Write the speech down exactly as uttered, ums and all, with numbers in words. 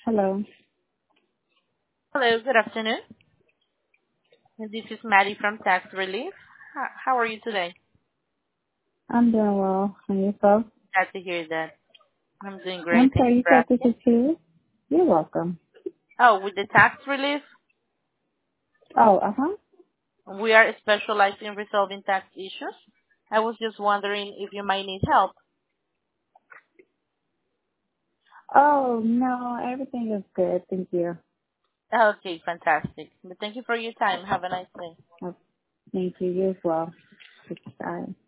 Hello. Hello, good afternoon. This is Maddie from Tax Relief. How, how are you today? I'm doing well. And yourself? Glad to hear that. I'm doing great. I'm Thank sorry, you you for said this asking. is who? You're welcome. Oh, with the Tax Relief, Oh, uh-huh. we are specialized in resolving tax issues. I was just wondering if you might need help. Oh, no, everything is good. Thank you. Okay, fantastic. But thank you for your time. Have a nice day. Oh, thank you. You as well. Bye.